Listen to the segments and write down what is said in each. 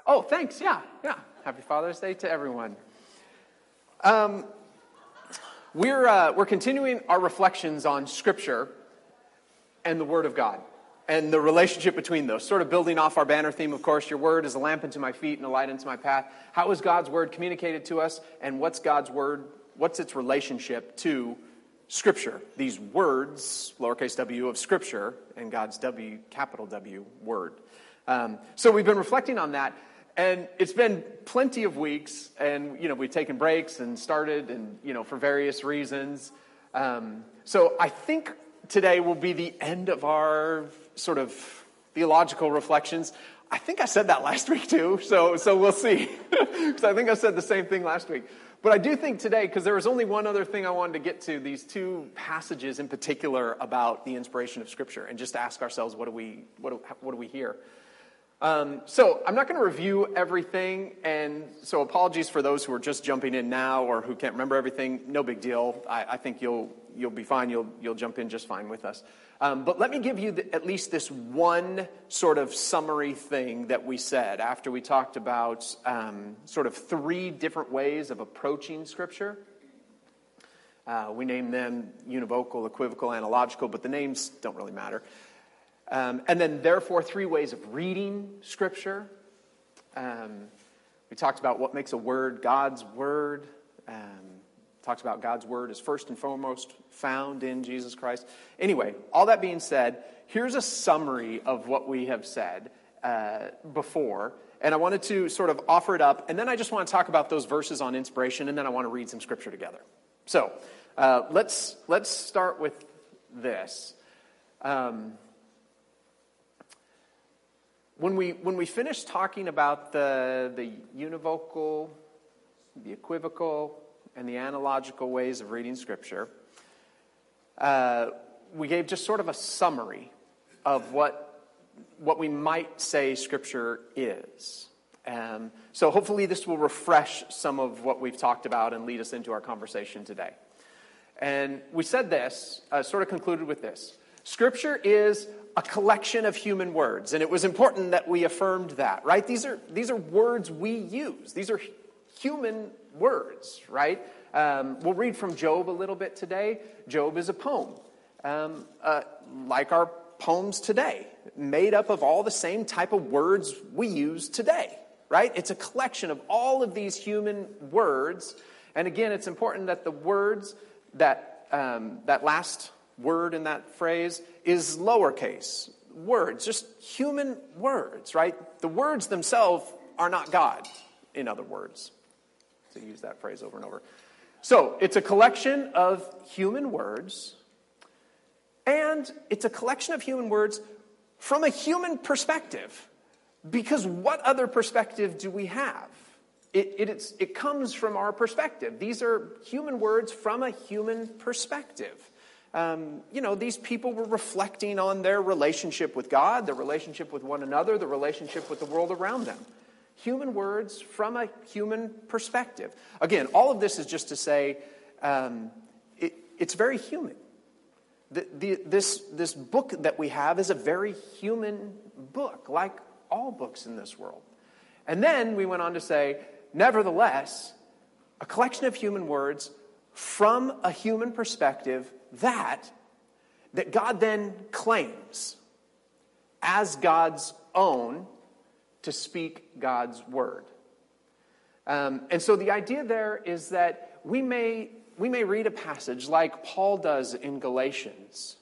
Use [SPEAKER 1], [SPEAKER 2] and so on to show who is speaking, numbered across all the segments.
[SPEAKER 1] Oh, thanks. Yeah. Happy Father's Day to everyone. We're continuing our reflections on Scripture and the Word of God and the relationship between those, sort of building off our banner theme, of course. Your Word is a lamp unto my feet and a light unto my path. How is God's Word communicated to us, and what's God's Word? What's its relationship to Scripture? These words, lowercase w, of Scripture, and God's W, capital W, Word. So we've been reflecting on that. And it's been plenty of weeks, and, we've taken breaks and started, and, for various reasons. So I think today will be the end of our sort of theological reflections. I think I said that last week too, so we'll see. Because I think I said the same thing last week. But I do think today, because there was only one other thing I wanted to get to, these two passages in particular about the inspiration of Scripture, and just ask ourselves, what do we hear? So I'm not going to review everything, and so apologies for those who are just jumping in now or who can't remember everything. No big deal. I think you'll be fine. You'll jump in just fine with us. But let me give you at least this one sort of summary thing that we said after we talked about sort of three different ways of approaching Scripture. We named them univocal, equivocal, analogical, but the names don't really matter. And then, therefore, three ways of reading Scripture. We talked about what makes a word God's Word. Talked about God's Word is first and foremost found in Jesus Christ. Anyway, all that being said, here's a summary of what we have said before. And I wanted to sort of offer it up. And then I just want to talk about those verses on inspiration. And then I want to read some Scripture together. So, let's start with this. When we finish talking about the univocal, the equivocal, and the analogical ways of reading Scripture, we gave just sort of a summary of what we might say Scripture is. So hopefully this will refresh some of what we've talked about and lead us into our conversation today. And we said this, sort of concluded with this. Scripture is a collection of human words, and it was important that we affirmed that, right? These are words we use. These are human words, right? We'll read from Job a little bit today. Job is a poem, like our poems today, made up of all the same type of words we use today, right? It's a collection of all of these human words, and again, it's important that the words that last word in that phrase is lowercase words, just human words, right? The words themselves are not God, in other words. To use that phrase over and over. So, it's a collection of human words, and it's a collection of human words from a human perspective. Because what other perspective do we have? It comes from our perspective. These are human words from a human perspective. These people were reflecting on their relationship with God, their relationship with one another, the relationship with the world around them. Human words from a human perspective. Again, all of this is just to say it's very human. This book that we have is a very human book, like all books in this world. And then we went on to say, nevertheless, a collection of human words from a human perspective that God then claims as God's own to speak God's word. And so the idea there is that we may read a passage like Paul does in Galatians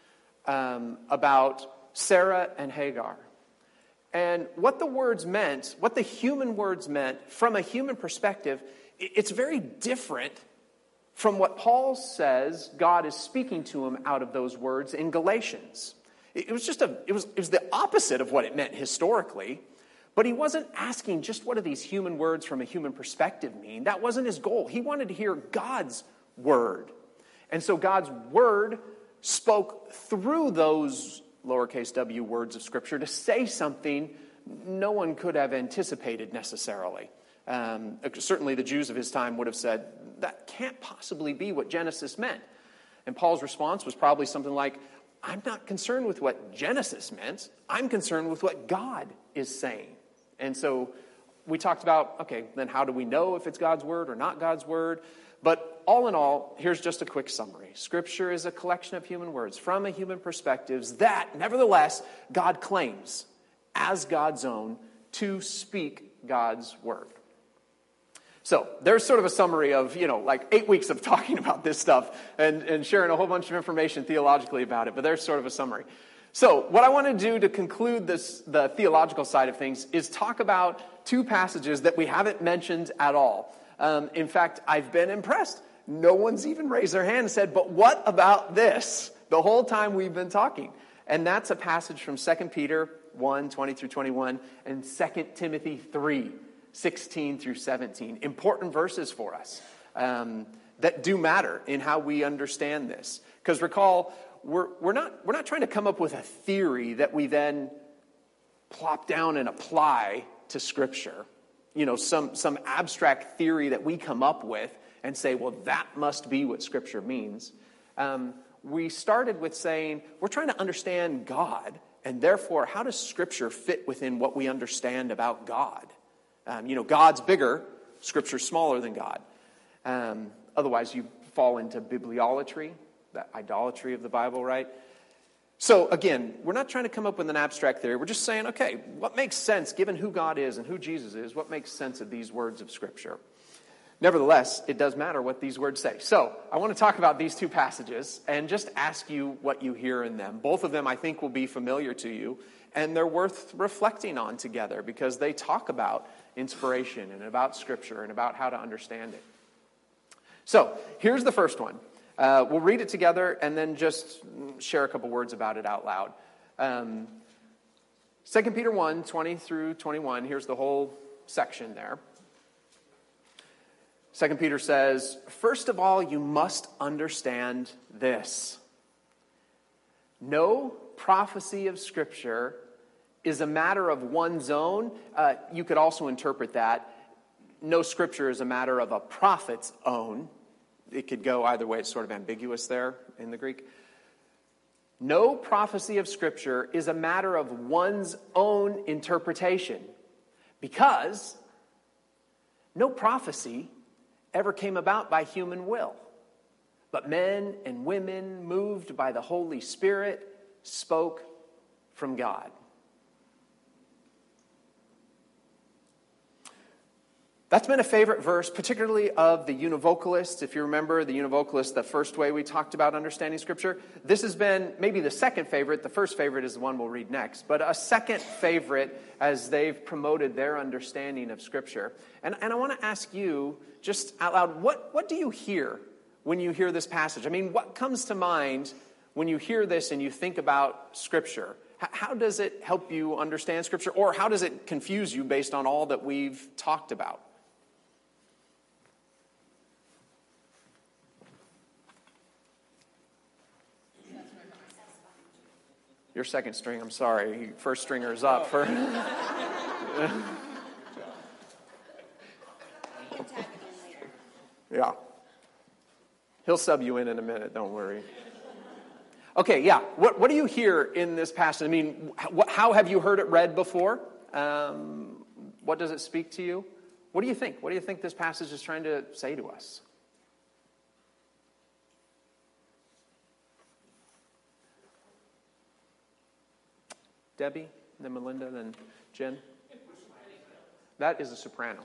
[SPEAKER 1] about Sarah and Hagar. And what the words meant, what the human words meant from a human perspective, it's very different from what Paul says God is speaking to him out of those words in Galatians. It was the opposite of what it meant historically, but he wasn't asking just what do these human words from a human perspective mean. That wasn't his goal. He wanted to hear God's word. And so God's word spoke through those lowercase w words of Scripture to say something no one could have anticipated necessarily. Certainly the Jews of his time would have said, that can't possibly be what Genesis meant. And Paul's response was probably something like, I'm not concerned with what Genesis meant. I'm concerned with what God is saying. And so we talked about, okay, then how do we know if it's God's word or not God's word? But all in all, here's just a quick summary. Scripture is a collection of human words from a human perspectives that, nevertheless, God claims as God's own to speak God's word. So there's sort of a summary of, like 8 weeks of talking about this stuff and sharing a whole bunch of information theologically about it, but there's sort of a summary. So what I want to do to conclude the theological side of things is talk about two passages that we haven't mentioned at all. In fact, I've been impressed. No one's even raised their hand and said, but what about this? The whole time we've been talking. And that's a passage from 2 Peter 1, 20 through 21, and 2 Timothy 3, 16 through 17. Important verses for us that do matter in how we understand this. Because recall, we're not trying to come up with a theory that we then plop down and apply to Scripture. Some abstract theory that we come up with and say, well, that must be what Scripture means. We started with saying, we're trying to understand God, and therefore, how does Scripture fit within what we understand about God? God's bigger, Scripture's smaller than God. Otherwise, you fall into bibliolatry, that idolatry of the Bible, right? So again, we're not trying to come up with an abstract theory. We're just saying, okay, what makes sense, given who God is and who Jesus is, what makes sense of these words of Scripture? Nevertheless, it does matter what these words say. So I want to talk about these two passages and just ask you what you hear in them. Both of them, I think, will be familiar to you, and they're worth reflecting on together because they talk about inspiration and about Scripture and about how to understand it. So here's the first one. We'll read it together and then just share a couple words about it out loud. 2 Peter 1, 20 through 21, here's the whole section there. 2 Peter says, first of all, you must understand this. No prophecy of Scripture is a matter of one's own. You could also interpret that. No Scripture is a matter of a prophet's own. It could go either way. It's sort of ambiguous there in the Greek. No prophecy of Scripture is a matter of one's own interpretation, because no prophecy ever came about by human will, but men and women moved by the Holy Spirit spoke from God. That's been a favorite verse, particularly of the univocalists. If you remember, the univocalists, the first way we talked about understanding Scripture. This has been maybe the second favorite. The first favorite is the one we'll read next. But a second favorite as they've promoted their understanding of Scripture. And I want to ask you, just out loud, what do you hear when you hear this passage? I mean, what comes to mind when you hear this and you think about Scripture? How does it help you understand Scripture? Or how does it confuse you based on all that we've talked about? Your second string, I'm sorry. First stringer's up. Yeah. He'll sub you in a minute, don't worry. Okay, yeah. What do you hear in this passage? I mean, how have you heard it read before? What does it speak to you? What do you think? What do you think this passage is trying to say to us? Debbie, then Melinda, then Jen. That is a soprano.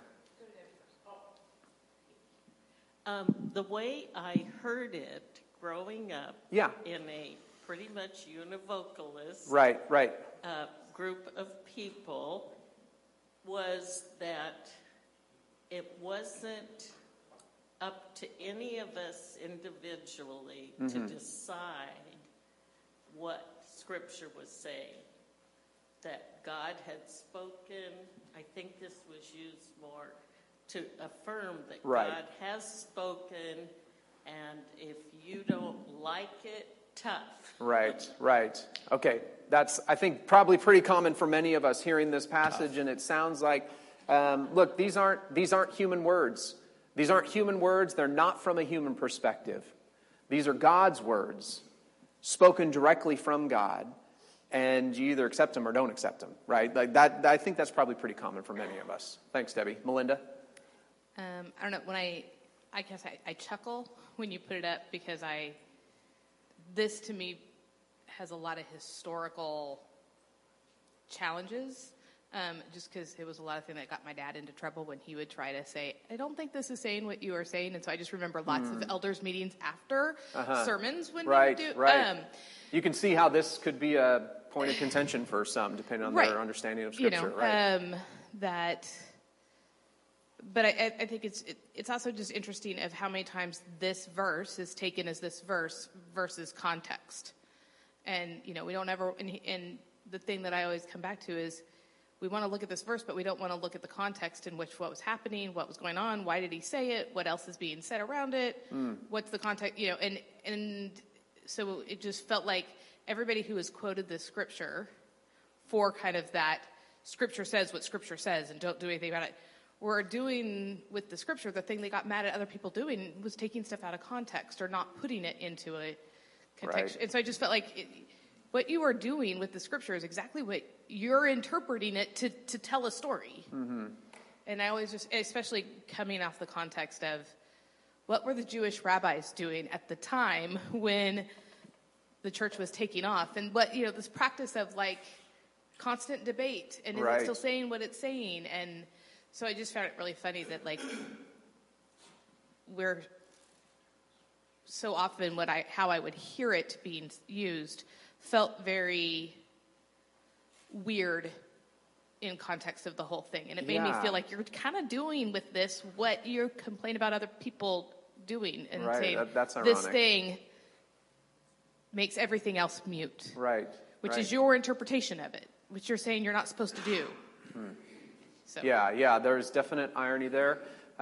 [SPEAKER 2] The way I heard it growing up in a pretty much univocalist group of people was that it wasn't up to any of us individually to decide what Scripture was saying. That God had spoken, I think this was used more to affirm that God has spoken, and if you don't like it, tough. Right. Okay, that's, I think, probably pretty common for many of us hearing this passage, and it sounds like, look, these aren't human words. These aren't human words. They're not from a human perspective. These are God's words, spoken directly from God.
[SPEAKER 1] and you either accept them or don't accept them, right? Like that. I think that's probably pretty common for many of us. Thanks, Debbie. Melinda?
[SPEAKER 3] I don't know. When I guess I chuckle when you put it up because this to me has a lot of historical challenges. Just because it was a lot of things that got my dad into trouble when he would try to say, I don't think this is saying what you are saying. And so I just remember lots of elders meetings after sermons when we would do.
[SPEAKER 1] Right. You can see how this could be a point of contention for some, depending on their understanding of Scripture.
[SPEAKER 3] But I think it's also just interesting of how many times this verse is taken as this verse versus context. And, we don't ever, and the thing that I always come back to is, we want to look at this verse, but we don't want to look at the context in which what was happening, what was going on, why did he say it, what else is being said around it, what's the context, and so it just felt like everybody who has quoted this scripture for kind of that scripture says what scripture says and don't do anything about it, were doing with the scripture the thing they got mad at other people doing was taking stuff out of context or not putting it into a context. Right. And so I just felt like what you are doing with the scripture is exactly what you're interpreting it to tell a story. Mm-hmm. And I always just, especially coming off the context of what were the Jewish rabbis doing at the time when the church was taking off, and what, this practice of like constant debate, and is it still saying what it's saying? And so I just found it really funny that like we're so often how I would hear it being used felt very weird in context of the whole thing. And it made me feel like you're kind of doing with this what you complain about other people doing, and saying that's ironic. This thing makes everything else mute.
[SPEAKER 1] Right.
[SPEAKER 3] Which is your interpretation of it, which you're saying you're not supposed to do. So.
[SPEAKER 1] Yeah, there's definite irony there,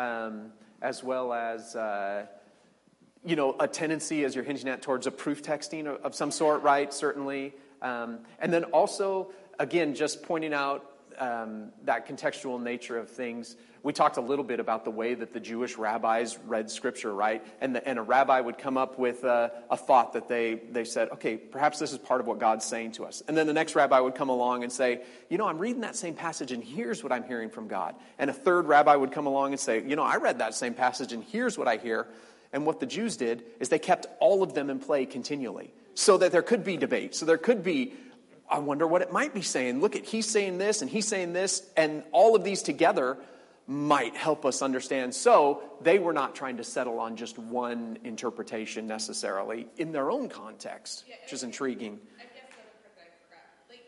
[SPEAKER 1] as well as a tendency, as you're hinging at, towards a proof texting of some sort, right? Certainly. And then also, again, just pointing out that contextual nature of things. We talked a little bit about the way that the Jewish rabbis read Scripture, right? And a rabbi would come up with a thought that they said, okay, perhaps this is part of what God's saying to us. And then the next rabbi would come along and say, I'm reading that same passage and here's what I'm hearing from God. And a third rabbi would come along and say, I read that same passage and here's what I hear. And what the Jews did is they kept all of them in play continually so that there could be debate. So there could be, I wonder what it might be saying. Look at, he's saying this and he's saying this, and all of these together might help us understand. So they were not trying to settle on just one interpretation necessarily in their own context, which is intriguing.
[SPEAKER 3] I guess that's correct. Like,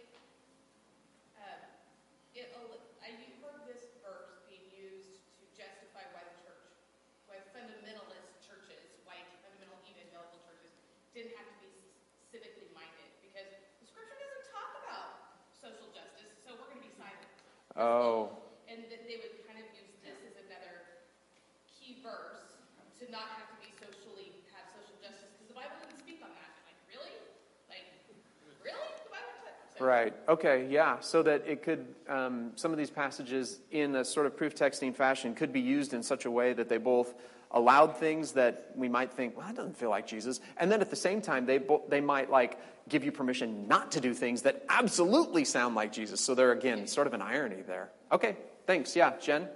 [SPEAKER 3] I heard this verse being used to justify why fundamentalist churches, white fundamental evangelical churches, didn't have to be civically minded, because the scripture doesn't talk about social justice, so we're going to be silent.
[SPEAKER 1] Oh.
[SPEAKER 3] And that they would kind of use this as another key verse to not have to have social justice, because the Bible didn't speak on that. Like, really? Really? The Bible didn't.
[SPEAKER 1] Right. Okay. Yeah. So that it could, some of these passages in a sort of proof texting fashion could be used in such a way that they both allowed things that we might think, well, that doesn't feel like Jesus. And then at the same time, they might give you permission not to do things that absolutely sound like Jesus. So there, again, sort of an irony there. Okay. Thanks. Yeah. Jen?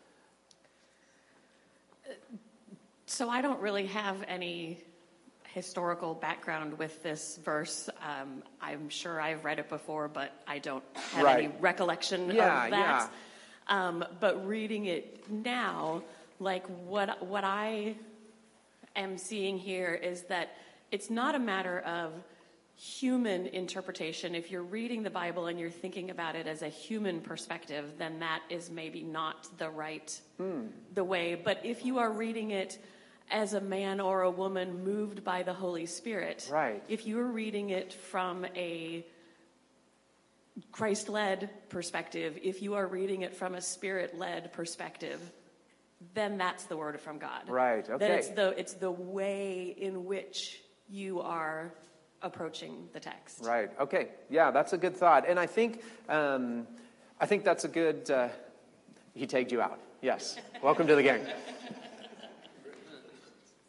[SPEAKER 4] So I don't really have any historical background with this verse. I'm sure I've read it before, but I don't have any recollection of that. Yeah. But reading it now, what I am seeing here is that it's not a matter of human interpretation. If you're reading the Bible and you're thinking about it as a human perspective, then that is maybe not the way. But if you are reading it as a man or a woman moved by the Holy Spirit, if you're reading it from a Christ-led perspective, if you are reading it from a Spirit-led perspective, then that's the word from God.
[SPEAKER 1] Right. Okay.
[SPEAKER 4] Then it's the way in which you are approaching the text.
[SPEAKER 1] Right. Okay. Yeah, that's a good thought, and I think that's a good. He tagged you out. Yes. Welcome to the gang.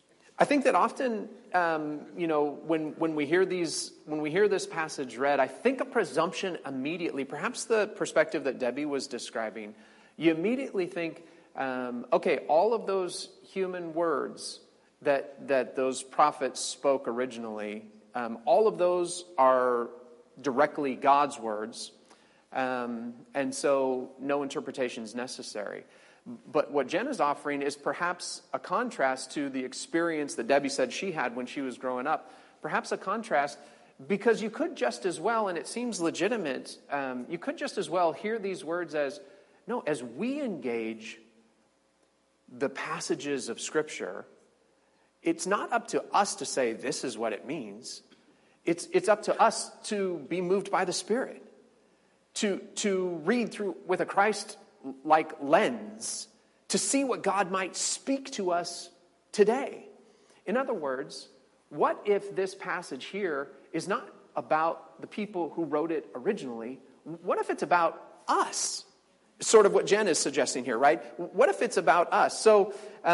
[SPEAKER 1] I think that often, when we hear this passage read, I think a presumption immediately, perhaps the perspective that Debbie was describing, you immediately think, okay, all of those human words that those prophets spoke originally, all of those are directly God's words, and so no interpretation is necessary. But what Jen is offering is perhaps a contrast to the experience that Debbie said she had when she was growing up. Perhaps a contrast, because you could just as well, and it seems legitimate, you could just as well hear these words as we engage the passages of Scripture, it's not up to us to say this is what it means. It's up to us to be moved by the Spirit, to read through with a Christ-like lens, to see what God might speak to us today. In other words, what if this passage here is not about the people who wrote it originally? What if it's about us? Sort of what Jen is suggesting here, right? What if it's about us? So,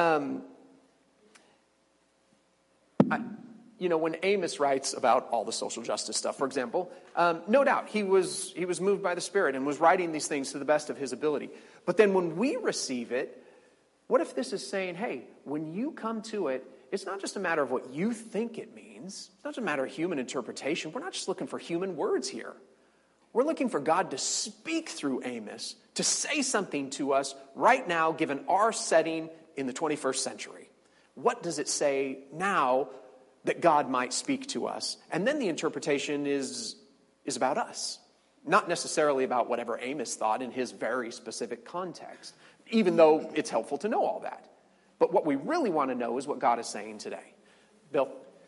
[SPEAKER 1] when Amos writes about all the social justice stuff, for example, no doubt he was moved by the Spirit and was writing these things to the best of his ability. But then when we receive it, what if this is saying, hey, when you come to it, it's not just a matter of what you think it means. It's not just a matter of human interpretation. We're not just looking for human words here. We're looking for God to speak through Amos, to say something to us right now, given our setting in the 21st century. What does it say now that God might speak to us? And then the interpretation is about us, not necessarily about whatever Amos thought in his very specific context, even though it's helpful to know all that. But what we really want to know is what God is saying today. Bill?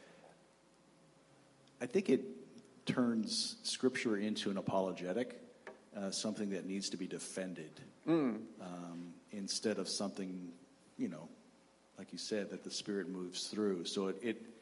[SPEAKER 5] I think it turns Scripture into an apologetic, something that needs to be defended, instead of something, like you said, that the Spirit moves through. So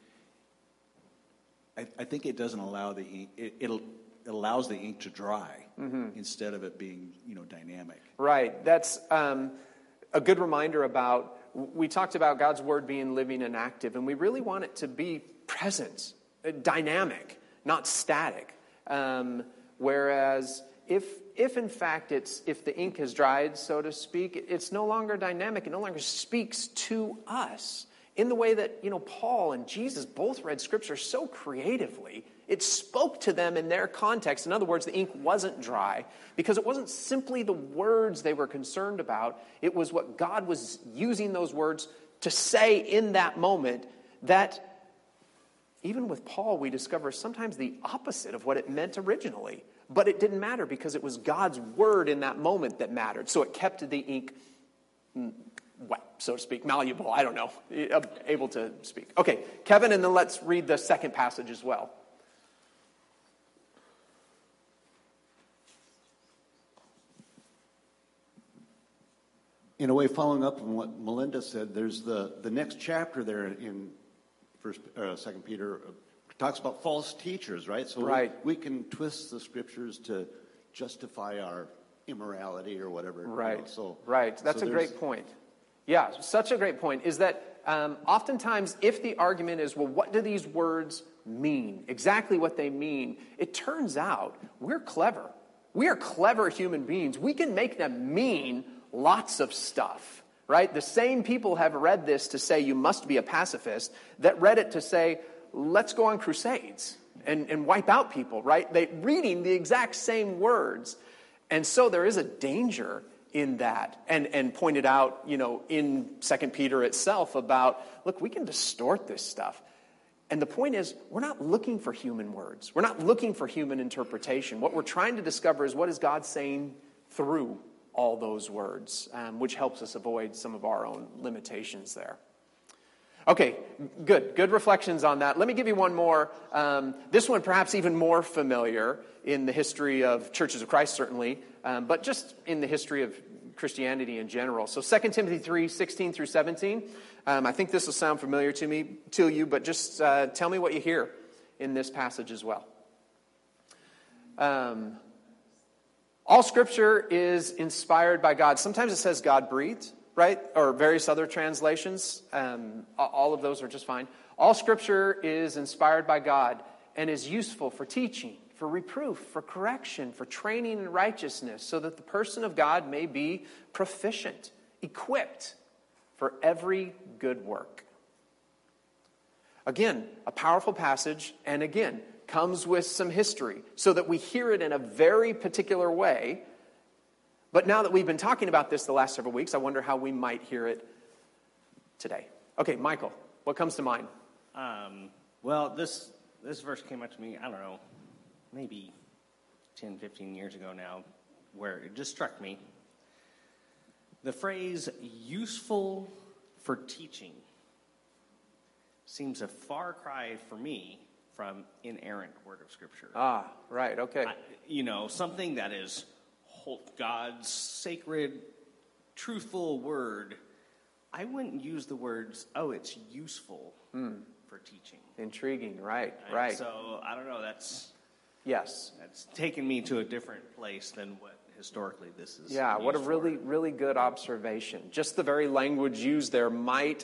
[SPEAKER 5] I think it doesn't allow the ink. It allows the ink to dry instead of it being, dynamic.
[SPEAKER 1] Right. That's a good reminder about. We talked about God's word being living and active, and we really want it to be present, dynamic, not static. Whereas if in fact if the ink has dried, so to speak, it's no longer dynamic. It no longer speaks to us in the way that Paul and Jesus both read Scripture so creatively. It spoke to them in their context. In other words, the ink wasn't dry because it wasn't simply the words they were concerned about. It was what God was using those words to say in that moment that even with Paul, we discover sometimes the opposite of what it meant originally. But it didn't matter because it was God's word in that moment that mattered. So it kept the ink wet, so to speak, malleable, I don't know, able to speak. Okay, Kevin, and then let's read the second passage as well.
[SPEAKER 6] In a way, following up on what Melinda said, there's the next chapter there in 2 Peter talks about false teachers, right? So
[SPEAKER 1] right.
[SPEAKER 6] We can twist the Scriptures to justify our immorality or whatever.
[SPEAKER 1] Right. Right. That's a great point. Yeah, such a great point. Is that oftentimes if the argument is, well, what do these words mean? Exactly what they mean. It turns out we're clever. We are clever human beings. We can make them mean lots of stuff, right? The same people have read this to say you must be a pacifist that read it to say, let's go on crusades and wipe out people, right? They reading the exact same words. And so there is a danger in that. And pointed out, in 2 Peter itself about, look, we can distort this stuff. And the point is, we're not looking for human words. We're not looking for human interpretation. What we're trying to discover is what is God saying through all those words, which helps us avoid some of our own limitations there. Okay, good reflections on that. Let me give you one more. This one perhaps even more familiar in the history of Churches of Christ, certainly, but just in the history of Christianity in general. So 2 Timothy 3, 16 through 17. I think this will sound familiar to you, but just tell me what you hear in this passage as well. All Scripture is inspired by God. Sometimes it says God breathed, right? Or various other translations. All of those are just fine. All Scripture is inspired by God and is useful for teaching, for reproof, for correction, for training in righteousness, so that the person of God may be proficient, equipped for every good work. Again, a powerful passage, and again, comes with some history, so that we hear it in a very particular way. But now that we've been talking about this the last several weeks, I wonder how we might hear it today. Okay, Michael, what comes to mind?
[SPEAKER 7] Well, this verse came up to me, I don't know, maybe 10, 15 years ago now, where it just struck me. The phrase, useful for teaching, seems a far cry for me from inerrant word of Scripture.
[SPEAKER 1] Ah, right, okay.
[SPEAKER 7] Something that is God's sacred, truthful word. I wouldn't use the words, it's useful for teaching.
[SPEAKER 1] Intriguing, right.
[SPEAKER 7] So, I don't know, that's taken me to a different place than what historically this is.
[SPEAKER 1] Yeah, what a really, really good observation. Just the very language used there might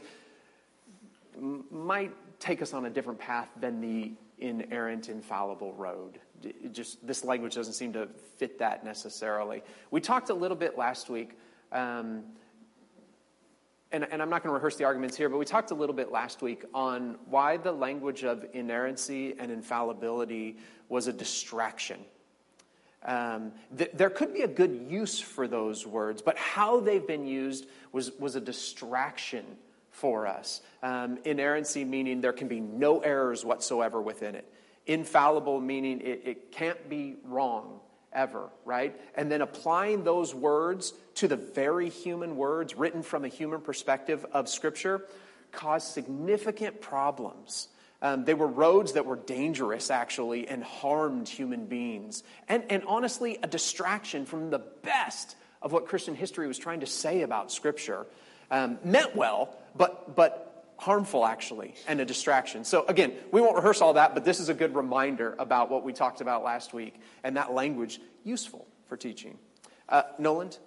[SPEAKER 1] take us on a different path than the inerrant, infallible road. This language doesn't seem to fit that necessarily. We talked a little bit last week, and I'm not going to rehearse the arguments here, but we talked a little bit last week on why the language of inerrancy and infallibility was a distraction. There could be a good use for those words, but how they've been used was a distraction for us. Inerrancy meaning there can be no errors whatsoever within it. Infallible meaning it can't be wrong ever, right? And then applying those words to the very human words written from a human perspective of Scripture caused significant problems. They were roads that were dangerous, actually, and harmed human beings. And honestly, a distraction from the best of what Christian history was trying to say about Scripture. Meant well, but harmful, actually, and a distraction. So again, we won't rehearse all that, but this is a good reminder about what we talked about last week, and that language useful for teaching. Noland?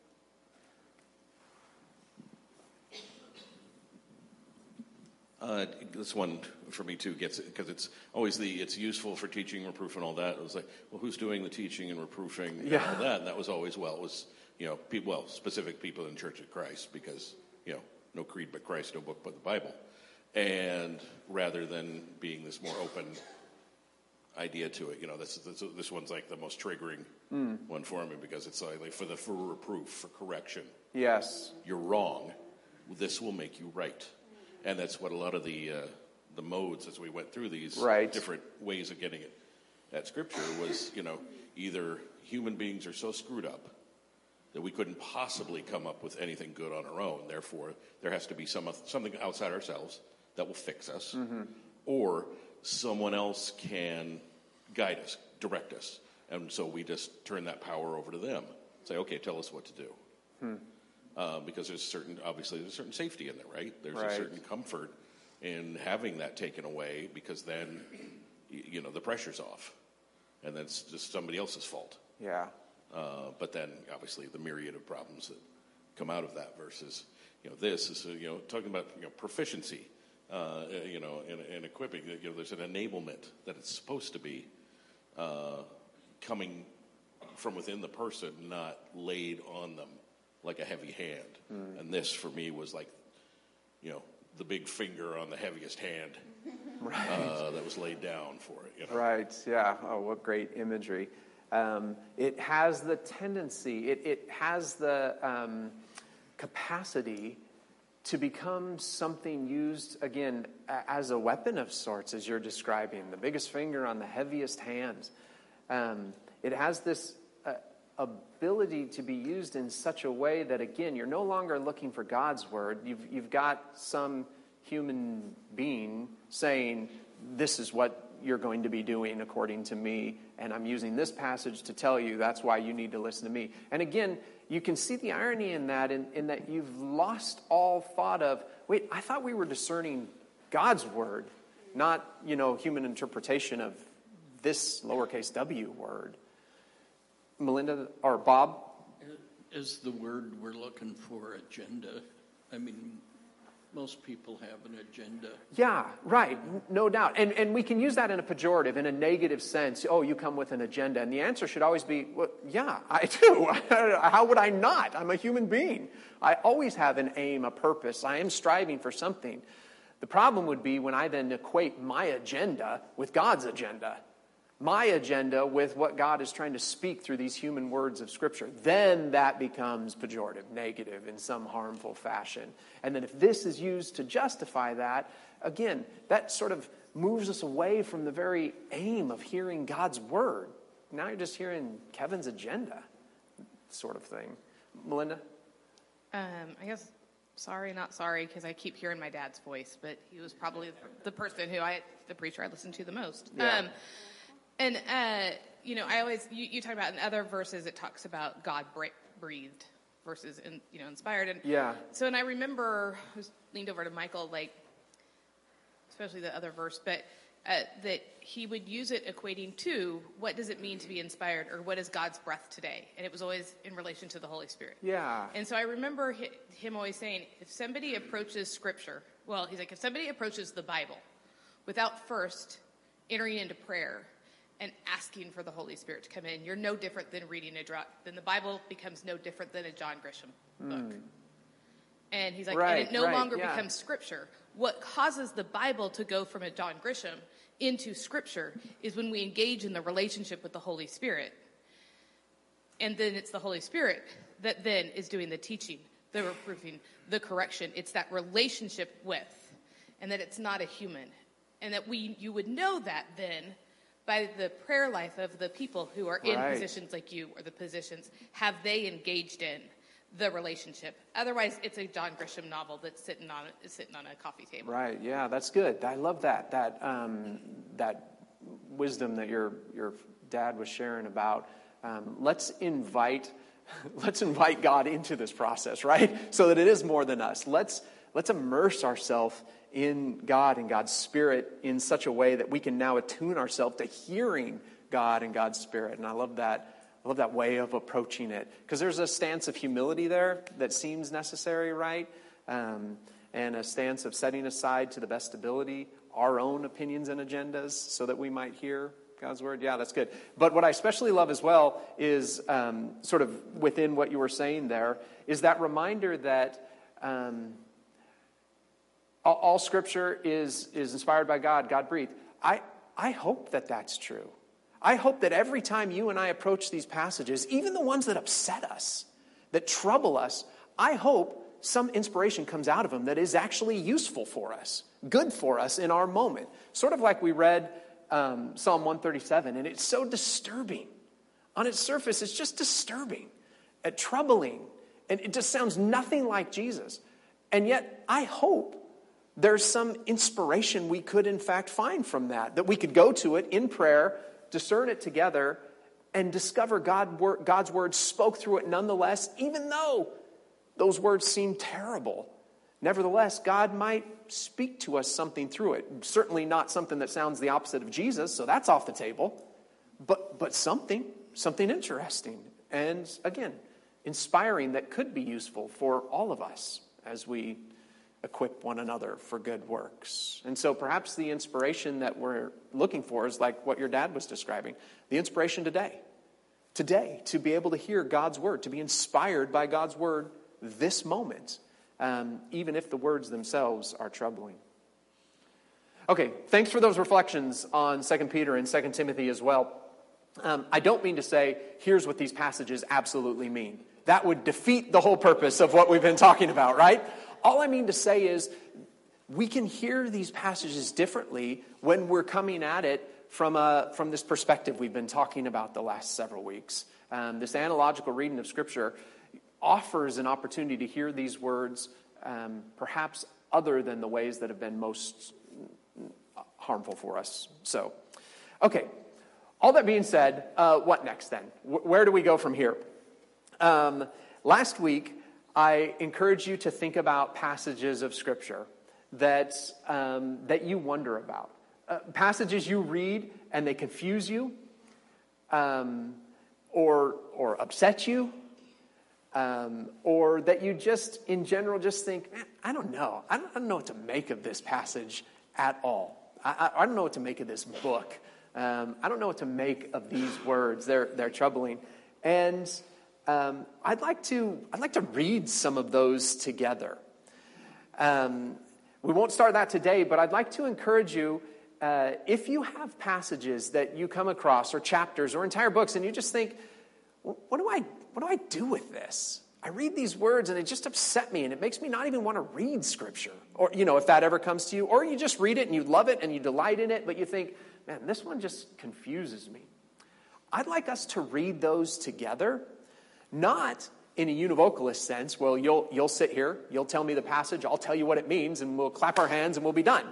[SPEAKER 8] This one for me too gets it because it's always it's useful for teaching, reproof, and all that. It was like, well, who's doing the teaching and reproofing and all that? And that was always specific people in Church of Christ, because no creed but Christ, no book but the Bible. And rather than being this more open idea to it, this one's like the most triggering one for me, because it's like for reproof, for correction.
[SPEAKER 1] Yes,
[SPEAKER 8] you're wrong. This will make you right. And that's what a lot of the modes, as we went through these different ways of getting it at Scripture, was, either human beings are so screwed up that we couldn't possibly come up with anything good on our own. Therefore, there has to be something outside ourselves that will fix us, or someone else can guide us, direct us. And so we just turn that power over to them. Say, okay, tell us what to do. Because there's certain safety in there, right? There's a certain comfort in having that taken away, because then, the pressure's off. And then it's just somebody else's fault.
[SPEAKER 1] Yeah.
[SPEAKER 8] But then, obviously, the myriad of problems that come out of that versus, this is, talking about, proficiency, and equipping. There's an enablement that it's supposed to be coming from within the person, not laid on them like a heavy hand. And this, for me, was like, the big finger on the heaviest hand that was laid down for it.
[SPEAKER 1] Right, yeah. Oh, what great imagery. It has the tendency, it has the capacity to become something used, again, as a weapon of sorts, as you're describing, the biggest finger on the heaviest hand. It has this ability to be used in such a way that, again, you're no longer looking for God's word. You've got some human being saying, this is what you're going to be doing according to me, and I'm using this passage to tell you that's why you need to listen to me. And again, you can see the irony in that, in that you've lost all thought of, wait, I thought we were discerning God's word, not, human interpretation of this lowercase w word. Melinda, or Bob?
[SPEAKER 9] is the word we're looking for agenda? I mean, most people have an agenda.
[SPEAKER 1] Yeah, right. No doubt. And we can use that in a pejorative, in a negative sense. Oh, you come with an agenda. And the answer should always be, well, yeah, I do. How would I not? I'm a human being. I always have an aim, a purpose. I am striving for something. The problem would be when I then equate my agenda with God's agenda. My agenda with what God is trying to speak through these human words of Scripture. Then that becomes pejorative, negative in some harmful fashion. And then if this is used to justify that, again, that sort of moves us away from the very aim of hearing God's word. Now you're just hearing Kevin's agenda, sort of thing. Melinda?
[SPEAKER 3] I guess sorry, not sorry, because I keep hearing my dad's voice, but he was probably the person the preacher I listened to the most.
[SPEAKER 1] Yeah.
[SPEAKER 3] And, I always, you talk about in other verses, it talks about God breathed versus, inspired. And
[SPEAKER 1] yeah.
[SPEAKER 3] So, and I remember, I was leaned over to Michael, especially the other verse, but that he would use it equating to what does it mean to be inspired, or what is God's breath today? And it was always in relation to the Holy Spirit.
[SPEAKER 1] Yeah.
[SPEAKER 3] And so I remember him always saying, if somebody approaches Scripture, he's like, if somebody approaches the Bible without first entering into prayer and asking for the Holy Spirit to come in, you're no different than then the Bible becomes no different than a John Grisham book. And he's like, and it no longer becomes Scripture. What causes the Bible to go from a John Grisham into Scripture is when we engage in the relationship with the Holy Spirit. And then it's the Holy Spirit that then is doing the teaching, the reproofing, the correction. It's that relationship with, and that it's not a human. And that you would know that then by the prayer life of the people who are in positions like you, or the positions, have they engaged in the relationship? Otherwise, it's a John Grisham novel that's sitting on a coffee table.
[SPEAKER 1] Right. Yeah, that's good. I love that wisdom that your dad was sharing about. Let's invite God into this process, right? So that it is more than us. Let's immerse ourselves in God and God's Spirit in such a way that we can now attune ourselves to hearing God and God's Spirit. And I love that way of approaching it, because there's a stance of humility there that seems necessary, right? And a stance of setting aside to the best ability our own opinions and agendas so that we might hear God's word. Yeah, that's good. But what I especially love as well is sort of within what you were saying there is that reminder that all Scripture is inspired by God, God-breathed. I hope that that's true. I hope that every time you and I approach these passages, even the ones that upset us, that trouble us, I hope some inspiration comes out of them that is actually useful for us, good for us in our moment. Sort of like we read Psalm 137, and it's so disturbing. On its surface, it's just disturbing and troubling, and it just sounds nothing like Jesus. And yet, I hope there's some inspiration we could, in fact, find from that we could go to it in prayer, discern it together, and discover God's word spoke through it nonetheless, even though those words seem terrible. Nevertheless, God might speak to us something through it. Certainly not something that sounds the opposite of Jesus, so that's off the table. But something interesting. And again, inspiring that could be useful for all of us as we equip one another for good works. And so perhaps the inspiration that we're looking for is like what your dad was describing. The inspiration today, to be able to hear God's word, to be inspired by God's word this moment, even if the words themselves are troubling. Okay, thanks for those reflections on 2 Peter and 2 Timothy as well. I don't mean to say, here's what these passages absolutely mean. That would defeat the whole purpose of what we've been talking about, right? All I mean to say is we can hear these passages differently when we're coming at it from this perspective we've been talking about the last several weeks. This analogical reading of Scripture offers an opportunity to hear these words perhaps other than the ways that have been most harmful for us. So, okay. All that being said, what next then? Where do we go from here? Last week, I encourage you to think about passages of Scripture that you wonder about. Passages you read and they confuse you or upset you. or that you just, in general, just think, man, I don't know. I don't know what to make of this passage at all. I don't know what to make of this book. I don't know what to make of these words. They're troubling. And I'd like to read some of those together. We won't start that today, but I'd like to encourage you, if you have passages that you come across, or chapters, or entire books, and you just think, what do I do with this? I read these words and it just upset me, and it makes me not even want to read Scripture. Or, if that ever comes to you, or you just read it and you love it and you delight in it, but you think, man, this one just confuses me. I'd like us to read those together, not in a univocalist sense. Well, you'll sit here, you'll tell me the passage, I'll tell you what it means, and we'll clap our hands and we'll be done.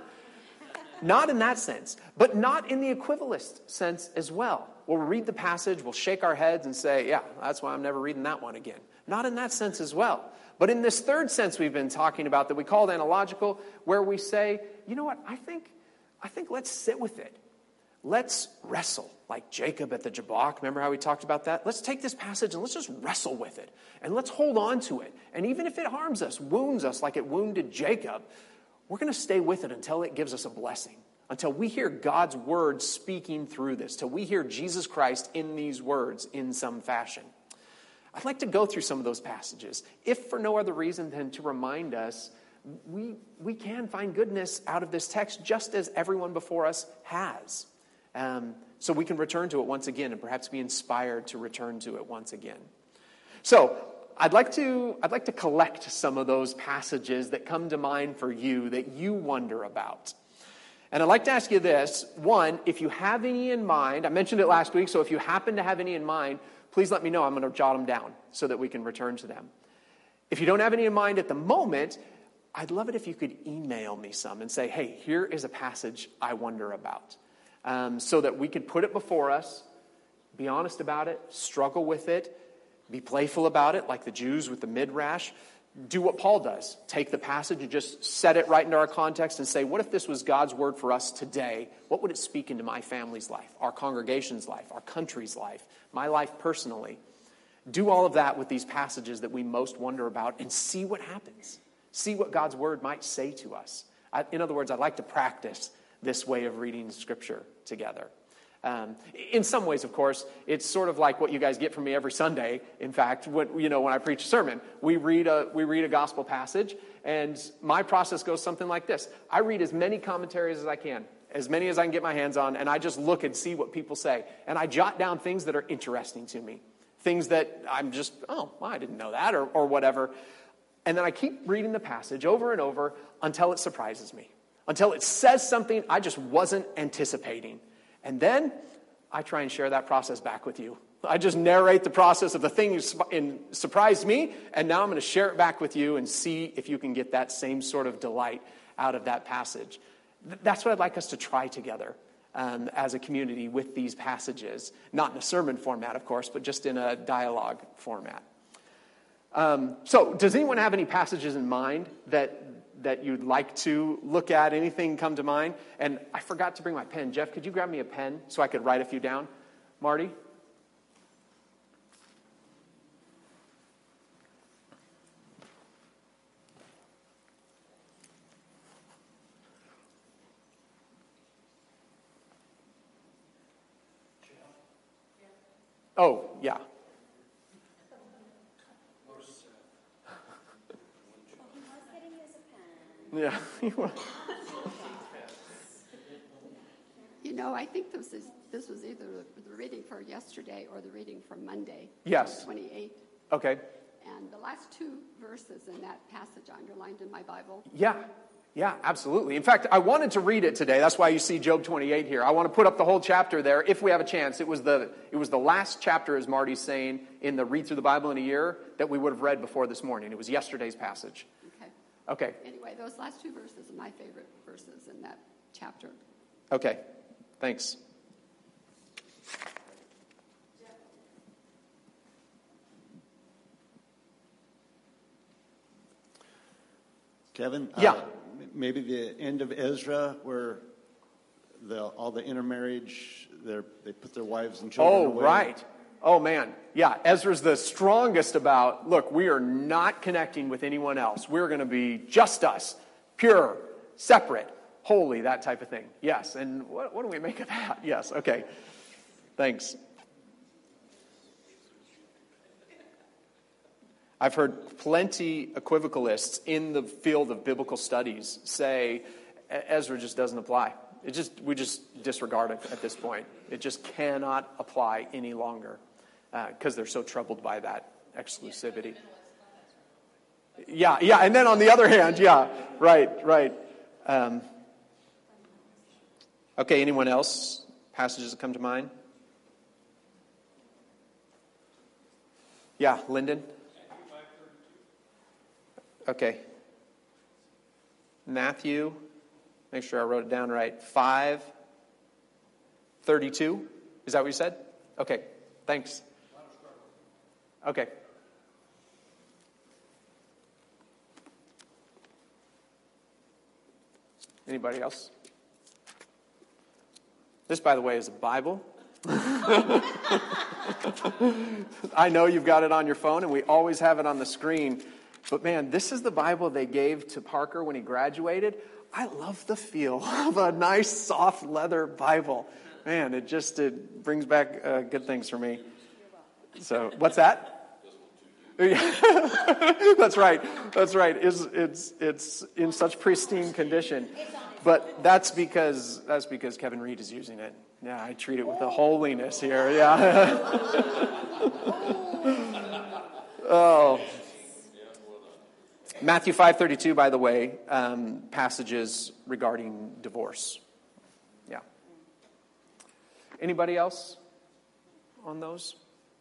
[SPEAKER 1] Not in that sense, but not in the equivalist sense as well. We'll read the passage, we'll shake our heads and say, yeah, that's why I'm never reading that one again. Not in that sense as well. But in this third sense we've been talking about that we called analogical, where we say, you know what, I think let's sit with it. Let's wrestle, like Jacob at the Jabbok. Remember how we talked about that? Let's take this passage and let's just wrestle with it. And let's hold on to it. And even if it harms us, wounds us like it wounded Jacob, we're going to stay with it until it gives us a blessing. Until we hear God's word speaking through this. Till we hear Jesus Christ in these words in some fashion. I'd like to go through some of those passages, if for no other reason than to remind us we can find goodness out of this text just as everyone before us has. So we can return to it once again and perhaps be inspired to return to it once again. So I'd like to collect some of those passages that come to mind for you that you wonder about. And I'd like to ask you this. One, if you have any in mind, I mentioned it last week, so if you happen to have any in mind, please let me know. I'm going to jot them down so that we can return to them. If you don't have any in mind at the moment, I'd love it if you could email me some and say, hey, here is a passage I wonder about. So that we could put it before us, be honest about it, struggle with it, be playful about it, like the Jews with the midrash. Do what Paul does. Take the passage and just set it right into our context and say, what if this was God's word for us today? What would it speak into my family's life, our congregation's life, our country's life, my life personally? Do all of that with these passages that we most wonder about and see what happens. See what God's word might say to us. In other words, I'd like to practice this way of reading Scripture together. In some ways, of course, it's sort of like what you guys get from me every Sunday. In fact, when I preach a sermon, we read a gospel passage, and my process goes something like this. I read as many commentaries as I can, as many as I can get my hands on, and I just look and see what people say. And I jot down things that are interesting to me, things that I'm just, I didn't know that, or whatever. And then I keep reading the passage over and over until it surprises me, until it says something I just wasn't anticipating. And then I try and share that process back with you. I just narrate the process of the thing that surprised me, and now I'm going to share it back with you and see if you can get that same sort of delight out of that passage. That's what I'd like us to try together as a community with these passages. Not in a sermon format, of course, but just in a dialogue format. So does anyone have any passages in mind that you'd like to look at? Anything come to mind? And I forgot to bring my pen. Jeff, could you grab me a pen so I could write a few down? Marty? Oh, yeah. Yeah.
[SPEAKER 10] I think this was either the reading for yesterday or the reading from Monday.
[SPEAKER 1] Yes.
[SPEAKER 10] 28.
[SPEAKER 1] Okay.
[SPEAKER 10] And the last two verses in that passage I underlined in my Bible.
[SPEAKER 1] Yeah, absolutely. In fact, I wanted to read it today. That's why you see Job 28 here. I want to put up the whole chapter there if we have a chance. It was the last chapter, as Marty's saying, in the Read Through the Bible in a Year that we would have read before this morning. It was yesterday's passage. Okay.
[SPEAKER 10] Anyway, those last two verses are my favorite verses in that chapter.
[SPEAKER 1] Okay. Thanks.
[SPEAKER 6] Kevin?
[SPEAKER 1] Yeah.
[SPEAKER 6] Maybe the end of Ezra where all the intermarriage, they put their wives and children away.
[SPEAKER 1] Oh, right. Oh, man. Yeah, Ezra's the strongest about, look, we are not connecting with anyone else. We're going to be just us, pure, separate, holy, that type of thing. Yes, and what do we make of that? Yes, okay. Thanks. I've heard plenty equivocalists in the field of biblical studies say Ezra just doesn't apply. We just disregard it at this point. It just cannot apply any longer because they're so troubled by that exclusivity. Yeah, and then on the other hand, yeah, right. Okay, anyone else? Passages that come to mind? Yeah, Lyndon? Okay. Matthew, make sure I wrote it down right. 5:32. Is that what you said? Okay, thanks. Okay. Anybody else? This, by the way, is a Bible. I know you've got it on your phone, and we always have it on the screen. But man, this is the Bible they gave to Parker when he graduated. I love the feel of a nice, soft leather Bible. Man, it brings back good things for me. So, what's that? That's right. It's in such pristine condition. But that's because Kevin Reed is using it. Yeah, I treat it with a holiness here. Yeah. Oh. Matthew 5:32, by the way, passages regarding divorce. Yeah. Anybody else on those?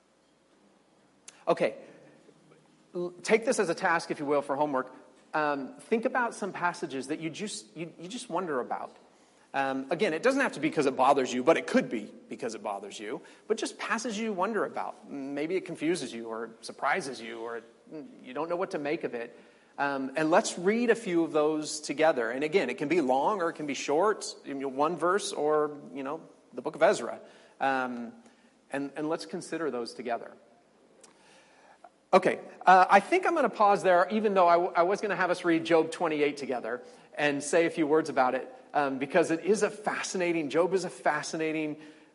[SPEAKER 1] Okay. Take this as a task, if you will, for homework. Think about some passages that you just wonder about. Again, it doesn't have to be because it bothers you, but it could be because it bothers you. But just passages you wonder about. Maybe it confuses you or surprises you or you don't know what to make of it. And let's read a few of those together. And again, it can be long or it can be short, one verse or, the book of Ezra. And let's consider those together. Okay, I think I'm going to pause there, even though I was going to have us read Job 28 together and say a few words about it, because it is Job is a fascinating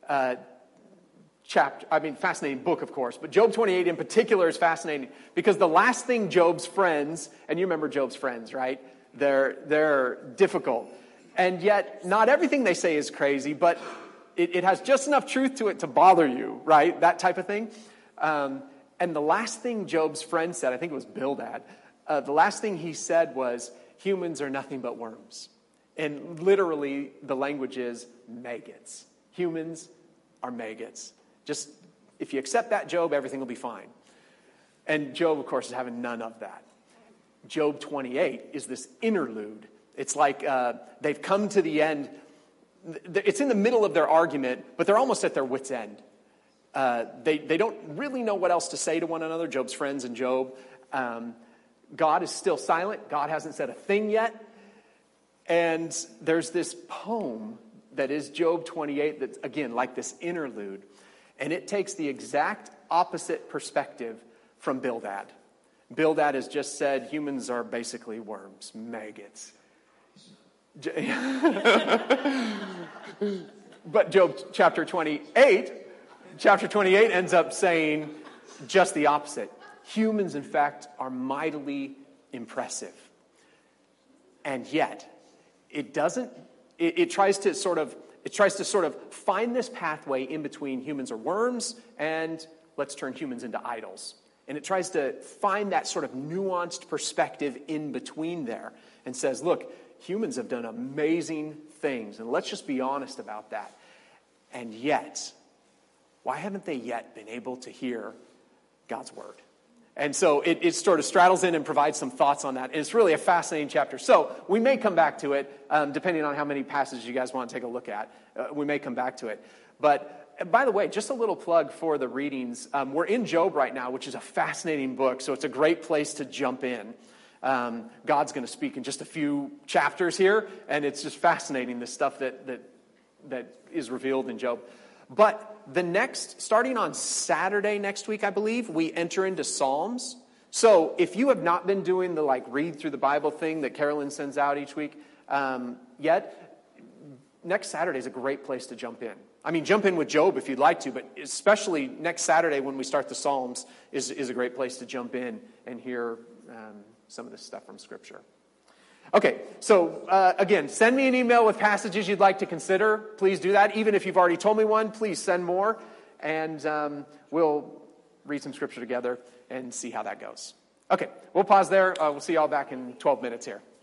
[SPEAKER 1] fascinating book, of course, but Job 28 in particular is fascinating because the last thing Job's friends, and you remember Job's friends, right? They're difficult. And yet, not everything they say is crazy, but it has just enough truth to it to bother you, right? That type of thing. And the last thing Job's friend said, I think it was Bildad, the last thing he said was, humans are nothing but worms. And literally, the language is maggots. Humans are maggots. Just, if you accept that, Job, everything will be fine. And Job, of course, is having none of that. Job 28 is this interlude. It's like they've come to the end. It's in the middle of their argument, but they're almost at their wits' end. They don't really know what else to say to one another, Job's friends and Job. God is still silent. God hasn't said a thing yet. And there's this poem that is Job 28 that's, again, like this interlude. And it takes the exact opposite perspective from Bildad. Bildad has just said humans are basically worms, maggots. But Job chapter 28 ends up saying just the opposite. Humans, in fact, are mightily impressive. And yet, it tries to sort of find this pathway in between humans are worms and let's turn humans into idols. And it tries to find that sort of nuanced perspective in between there and says, look, humans have done amazing things, and let's just be honest about that. And yet, why haven't they yet been able to hear God's word? And so it sort of straddles in and provides some thoughts on that. And it's really a fascinating chapter. So we may come back to it, depending on how many passages you guys want to take a look at. We may come back to it. But by the way, just a little plug for the readings. We're in Job right now, which is a fascinating book. So it's a great place to jump in. God's going to speak in just a few chapters here. And it's just fascinating, the stuff that is revealed in Job. But starting on Saturday next week, I believe, we enter into Psalms. So if you have not been doing the read through the Bible thing that Carolyn sends out each week yet, next Saturday is a great place to jump in. I mean, jump in with Job if you'd like to, but especially next Saturday when we start the Psalms is a great place to jump in and hear some of this stuff from Scripture. Okay, so again, send me an email with passages you'd like to consider. Please do that. Even if you've already told me one, please send more, and we'll read some Scripture together and see how that goes. Okay, we'll pause there. We'll see y'all back in 12 minutes here.